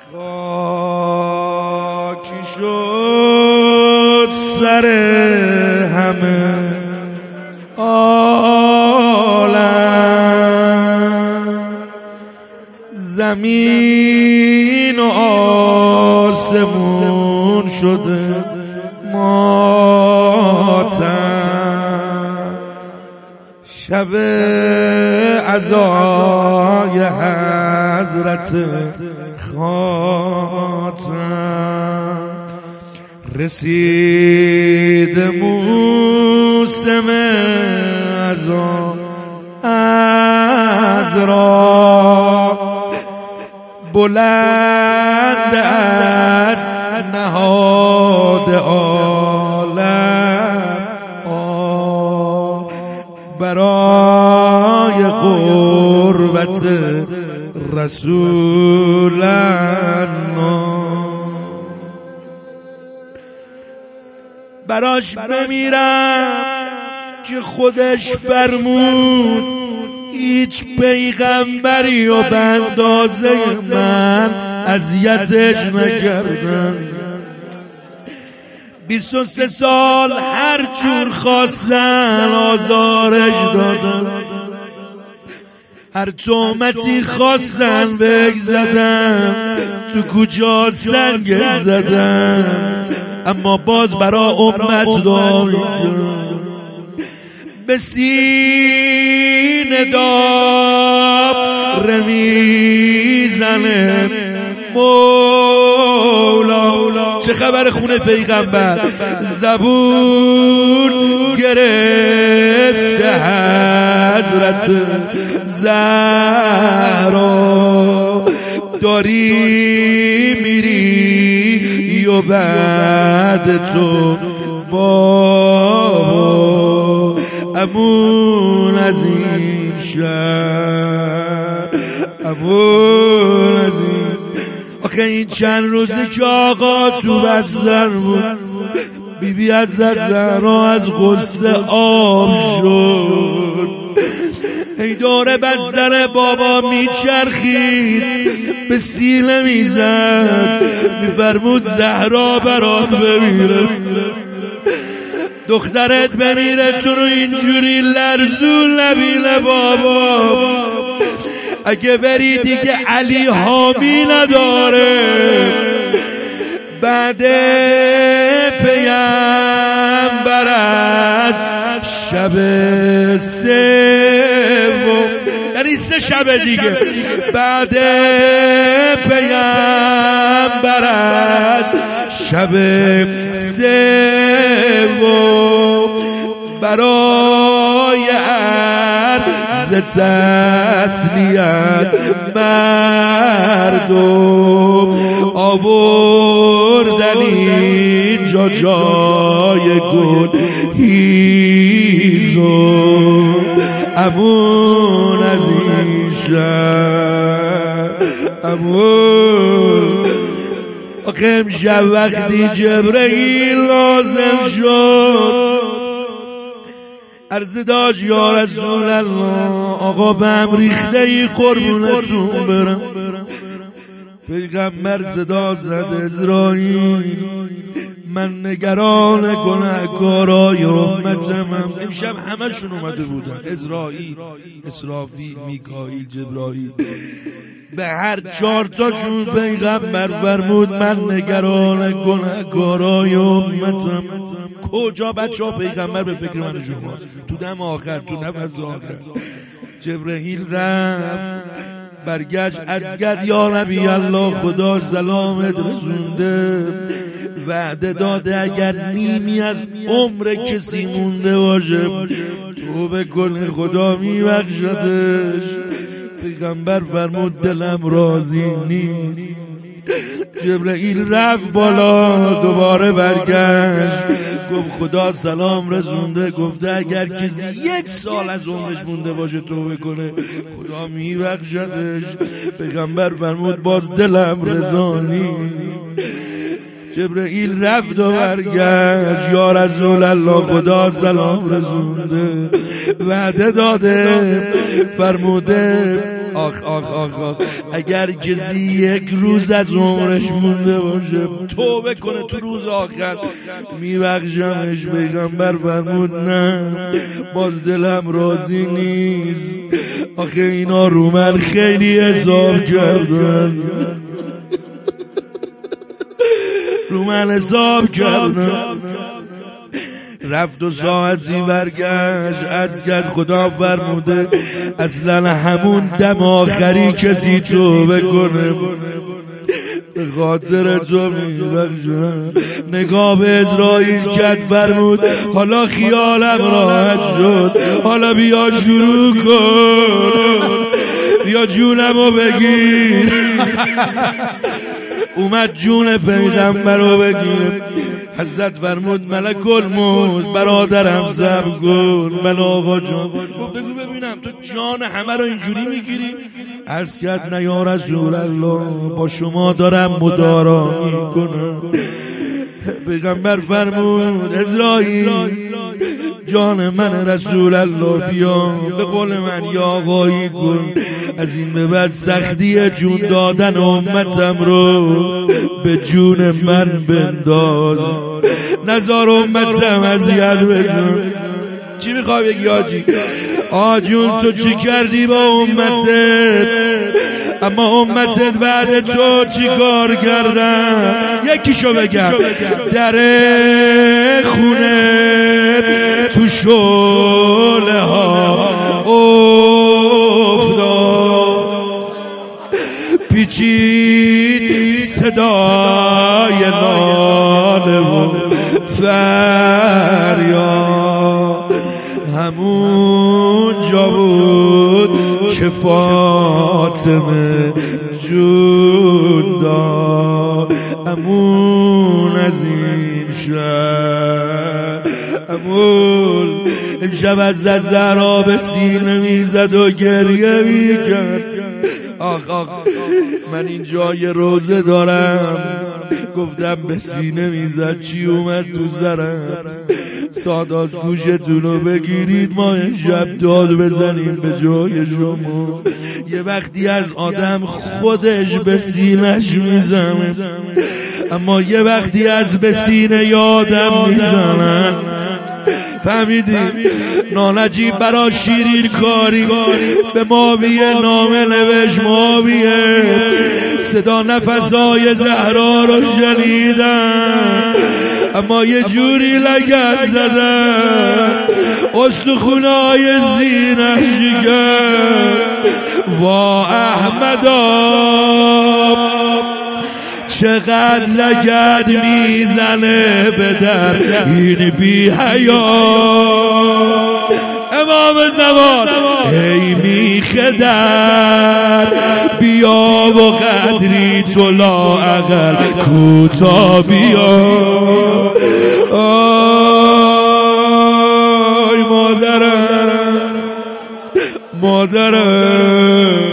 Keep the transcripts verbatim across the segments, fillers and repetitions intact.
خاکی شد سر همه عالم، زمین و آسمون شده ماتم، شب عزای حضرت خاتم رسید موسم عزا عذرا، بلند از نهاد عالم آه، برای قربت رسول الله براش بمیرم که خودش فرمود هیچ پیغمبری و به اندازه من اذیتش نکردن. بیست و سه سال هر جور خواستن آزارش دادن، هر تهمتی خواستن بهش زدن، تو کوچه سنگ زدن، اما باز برا امت دعا می‌کرد. به سینه داب رمیزنه مولا، چه خبر خونه پیغمبر؟ زبون گرفته حضرت زهرا، داری میری و بعد تو بابا امون از این شهر، امون از این. آخه این چند روزی که آقا تو بستر بود، بی بی از زهرا از غصه آب شد، ای دور بستر بابا میچرخید، به سینه میزد، میفرمود زهرا برات بمیره، دخترت بمیره، تو رو اینجوری لرزون نبینه بابا، اگه بری دیگه علی حامی نداره، بعد پیامبر از شب سوم، یعنی سه شب دیگه بعد پیامبر از شب سوم، برای عرض تسلیت مردم آوردن اینجا جای گل هیزم، امون از این شهر، امون. آخه امشب وقتی جبرئیل نازل شد، عرض داشت یا رسول الله، آقا به هم ریخته ای قربونتون برم. پیغمبر صدا زد عزراییل، من نگران گناهکارای امتم. امشب همشون اومده بودن، عزراییل، اسرافیل، میکائیل، جبرائیل، به هر چهار تاشون پیغمبر فرمود من نگران گناهکارای امتم. کجا بچه ها پیغمبر به فکر من شماست؟ تو دم آخر، تو نفس آخر. جبرئیل رفت برگشت عرض کرد یا نبی الله، خدا سلامت رسونده، وعده داده اگر نیمی از عمر کسی مونده باشه توبه کنه خدا میبخشدش. پیغمبر فرمود دلم راضی نیست. جبرئیل رفت بالا، دوباره برگشت گفت خدا سلام رسونده، گفته اگر کسی یک سال از عمرش مونده باشه توبه کنه خدا میبخشدش. پیغمبر فرمود باز دلم رضا نیست. جبرئیل رفت و برگشت یا رسول الله خدا سلام رسونده، وعده داده فرموده آخ آخ آخ آخ اگر کسی یک روز از عمرش مونده باشه توبه کنه تو روز آخر میبخشمش. پیغمبر فرمود نه باز دلم راضی نیست، آخه اینا رو من خیلی حساب کردن، رو من حساب کردن. رفت و ساعتی برگشت عرض کرد خدا فرموده اصلا همون دم آخری کسی توبه کنه به خاطر تو میبخشم. نگاه به عزراییل کرد فرمود حالا خیالم راحت شد، حالا بیا شروع کن، بیا جونمو بگیر. اومد جون پیغمبر رو بگیر. حضرت فرمود ملک الموت برادرم صبر کن. من آقا جان بگو ببینم تو جان همه رو اینجوری میگیری؟ عرض کرد نه یا رسول الله با شما دارم مدارا میکنم. پیغمبر فرمود عزراییل جان من رسول الله بیا به قول من یا آقایی کن، از این به بعد سختی جون دادن امتم رو به جون من بنداز، نزار امتم اذیت بشن. چی میخوای بگی آجی؟ آجون تو چی کردی با امتت؟ اما امتت بعد تو چی کار کردن؟ یکیشو بگم. در خونه تو شعله ها افتاد، پیچید صدای ناله و فریاد، همون جا بود که فاطمه جون داد. امون از این شهر امون امشب از زهرا به سینه میزد و گریه میکرد. آخ آخ من این جای روزه دارم، گفتم به سینه میزد چی اومد تو زرم. سادات گوشتونو بگیرید ما امشب داد بزنیم به جای شما. یه وقتی از آدم خودش به سینهش میزنه، اما یه وقتی از به سینه یادم میزنن. فهمیدی؟ نانجیب برا شیرین کاری به ماویه نامه نوشت. ماویه صدا نفسای زهرا رو شنیدن، اما یه جوری لگد زدن استخونای زینش شکر. وا احمدا چقدر لگد میزنه به در این بی حیا. امام زمان ای میخدر بیا و قدری تو لااقل کوتا بیا. آی مادرم مادرم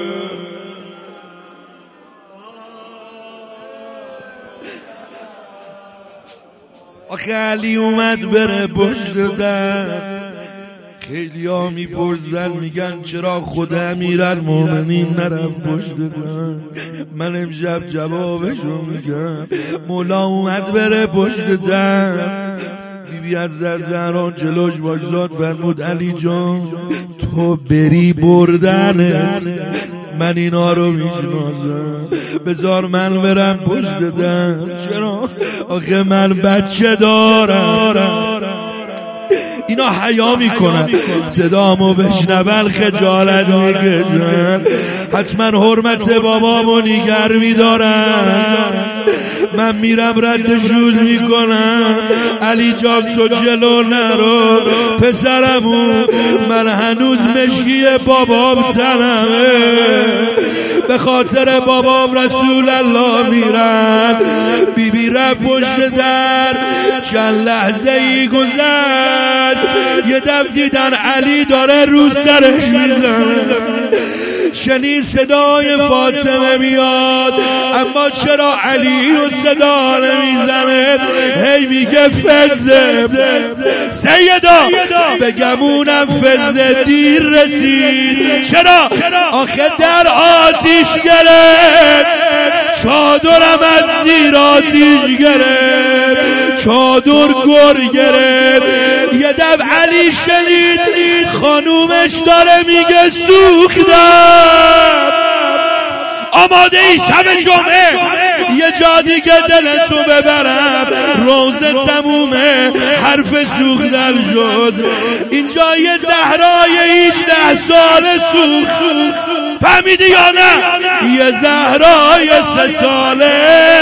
آخه علی اومد بره پشت در. خیلی ها میپرسن میگن چرا خود امیرالمومنین نرفت پشت در؟ من امشب جوابشو میگم. مولا اومد بره پشت در، بیبی از زهرا جلوش وایساد فرمود علی جان تو بری بردنت، من اینا رو میشناسم، بذار من برم پشت در. چرا؟ آخه من بچه دارم. اینا حیا میکنن، صدامو بشنون خجالت میکشن، حتما حرمت بابامو نیگر میدارن. من میرم ردشون میکنم. علی جان تو جلو نرو پسرمو، من هنوز مشکی بابام تنمه، به خاطر بابام رسول الله میرم. بیبی رفت پشت در، چند لحظه ای گذشت، یه دفع دیدن علی داره رو سرش میزنه. شنید صدای فاطمه میاد، اما چرا علی رو صدا نمیزنه؟ هی میگه فزه سیدا، بگمونم فزه دیر رسید. چرا؟ آخه در آتیش گرفت، چادرم از زیر آتیش گرفت، چادر گر گرفت. یه دب علی شنید خانومش داره میگه سوختم. آماده ای شب جمعه یه جا دیگه دلتو ببرم، روزه تمومه، حرف سوختن شد. اینجا یه زهرای هجده ساله سوخت، فهمیدی یا نه؟ یه زهرای سه ساله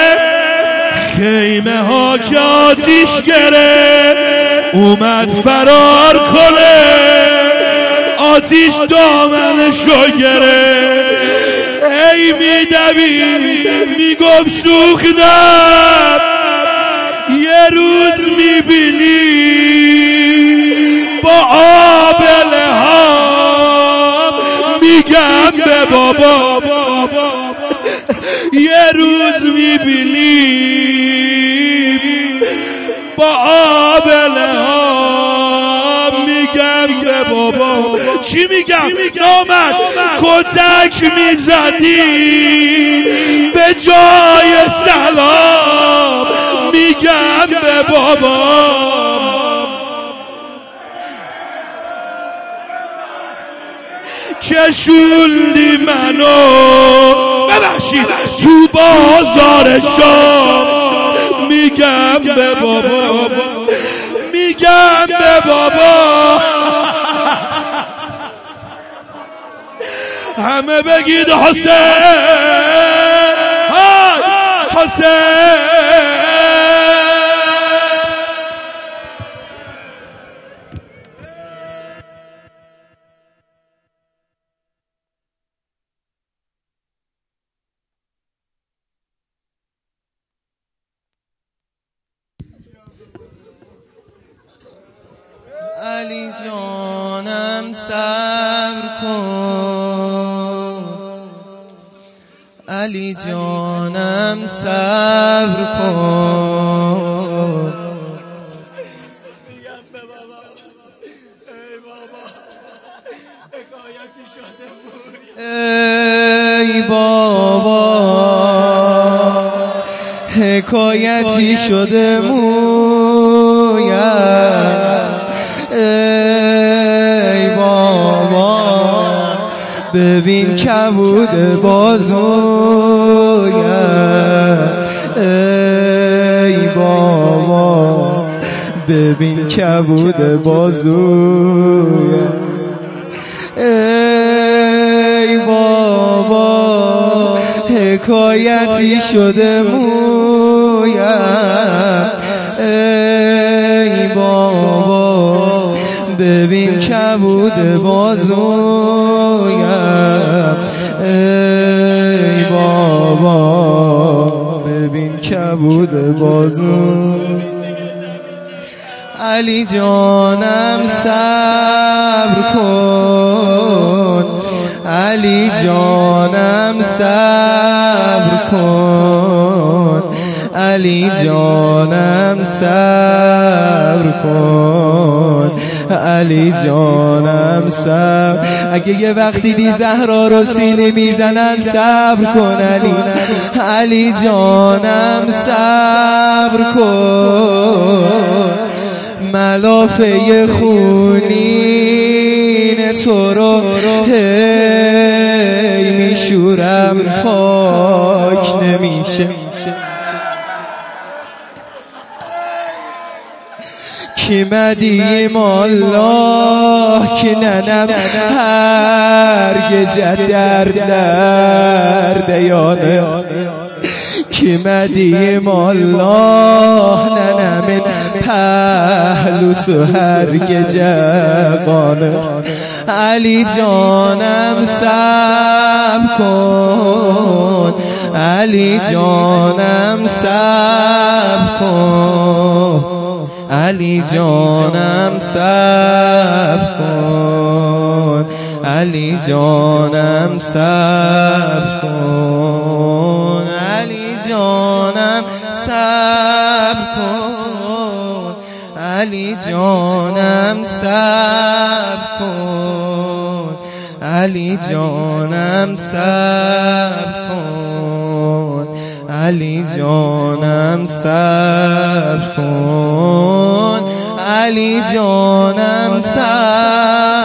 خیمه ها که آتیش گرفت، اومد فرار کنه، آتیش دامنشو گرفت. ای میدوی میگفت سوختم، یه روز میبینی با آب لحام میگم به بابا، یه روز میبینی با آب لحام میگم به بابا. چی میگم؟ نامد کتک میزدی به جای سلام میگم به بابا. کشوندی منو ببخشید تو بازار شام میگم به بابا، میگم به بابا. همه بگید حسین، حسین. علی جانم صبر کن، علی جانم صبر کن. میگم به بابا، ای بابا حکایتی شده بود، ای بابا حکایتی شده مویم. ای بابا ببین کبود بازویم. ای بابا ببین کبود بازویم. ای بابا حکایتی شده مویم. ای بابا ببین کبود بازویم. ای بابا ببین کبود بازویم. علی جانم صبر کن، علی جانم صبر کن، علی جانم صبر کن، علی جانم صبر. اگه یه وقتی دی زهرا رو سینه میزنن صبر کن علی، علی جانم صبر کن. ملافه خونین تو رو هی میشورم پاک نمیشه. کی مدیم الله کی ننم هرگز در درد یانه. کی مدیم الله ننم پهلو سو هرگز جوانه. علی جانم صبر کن، علی جانم صبر کن، علی جانم صبر کن، علی جانم صبر کن، علی جانم صبر کن، علی جانم صبر کن، علی جانم صبر کن، علی جانم صبر کن، علی جانم صبر